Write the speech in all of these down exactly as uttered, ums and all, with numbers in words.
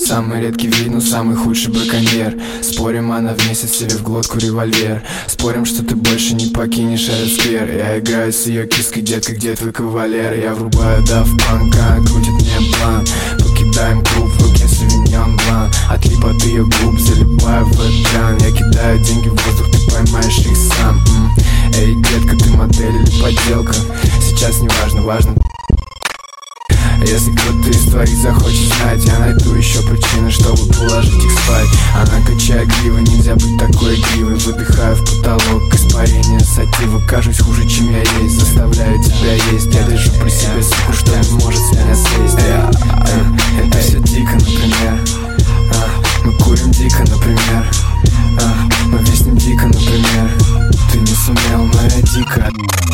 Самый редкий вид, но самый худший браконьер. Спорим, она внесет себе в глотку револьвер. Спорим, что ты больше не покинешь этот сквер. Я играю с ее киской, детка, где твой кавалер? Я врубаю Daft Punk, она крутит мне план. Покидаем клуб, в руке Sauvignon Blanc. Отлип от ее губ, залипаю в экран. Я кидаю деньги в воздух, ты поймаешь их сам. М-м. Эй, детка, ты модель или подделка? Сейчас не важно, важно. Если кто-то из твоих захочет знать, я найду еще причины, чтобы положить их спать. Она качает гривы, нельзя быть такой игривой. Выдыхаю в потолок, испарение сатива. Кажусь хуже, чем я есть, заставляю тебя есть. Я держу при себе суку, что не может с меня слезть. э, э, Это все дико, например. а, Мы курим дико, например. а, Мы виснем дико, например. Ты не сумел, но я дико.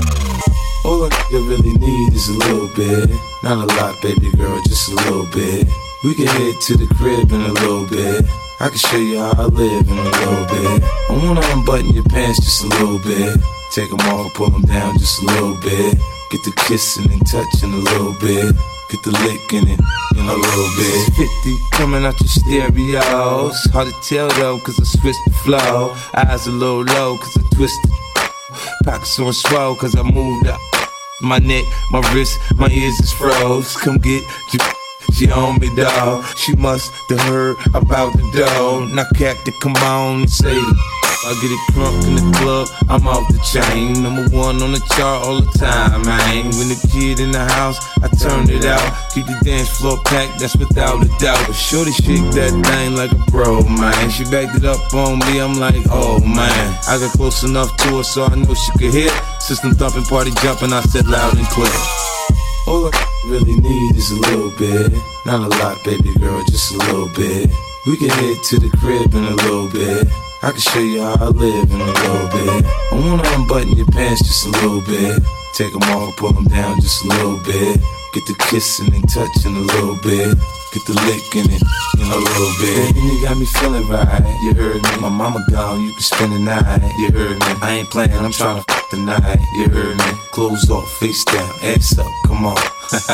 All a nigga really need is a little bit. Not a lot, baby girl, just a little bit. We can head to the crib in a little bit. I can show you how I live in a little bit. I wanna unbutton your pants just a little bit. Take them off, pull them down just a little bit. Get the kissing and touching a little bit. Get the licking it in a little bit. fifty coming out your stereos. Hard to tell though, cause I switched the flow. Eyes a little low, cause I twisted. Pockets on swell, cause I moved up. My neck, my wrist, my ears is froze. Come get you, she on me, dawg. She must have heard about the dough. Now Captain, come on and say it. I get it crunk in the club, I'm off the chain. Number one on the chart all the time, man. When the kid in the house, I turned it out. Keep the dance floor packed, that's without a doubt. But shorty shake that thing like a pro, man. She backed it up on me, I'm like, oh man. I got close enough to her so I knew she could hear. System thumping, party jumping, I said loud and clear. All I really need is a little bit. Not a lot, baby girl, just a little bit. We can head to the crib in a little bit. I can show you how I live in a little bit. I wanna unbutton your pants just a little bit. Take them off, pull them down just a little bit. Get the kissing and touching a little bit. Get the licking it in a little bit. Baby, you got me feeling right, you heard me. My mama gone, you can spend the night, you heard me. I ain't playing, I'm trying to f*** the night, you heard me. Clothes off, face down, ass up, come on.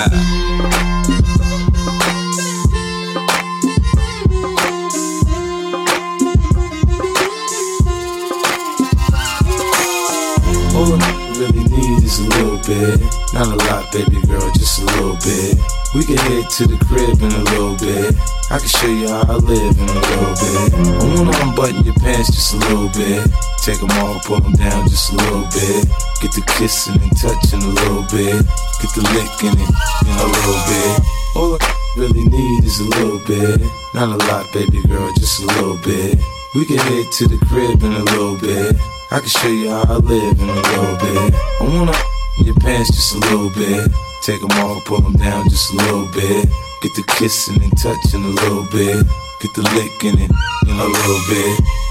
All I really need is a little bit. Not a lot, baby girl, just a little bit. We can head to the crib in a little bit. I can show you how I live in a little bit. I wanna unbutton your pants just a little bit. Take them off, pull them down just a little bit. Get the kissing and touching a little bit. Get the licking it in a little bit. All I really need is a little bit. Not a lot, baby girl, just a little bit. We can head to the crib in a little bit. I can show you how I live in a little bit. I wanna your pants just a little bit. Take them off, pull them down just a little bit. Get the kissing and touching a little bit. Get the licking it in a little bit.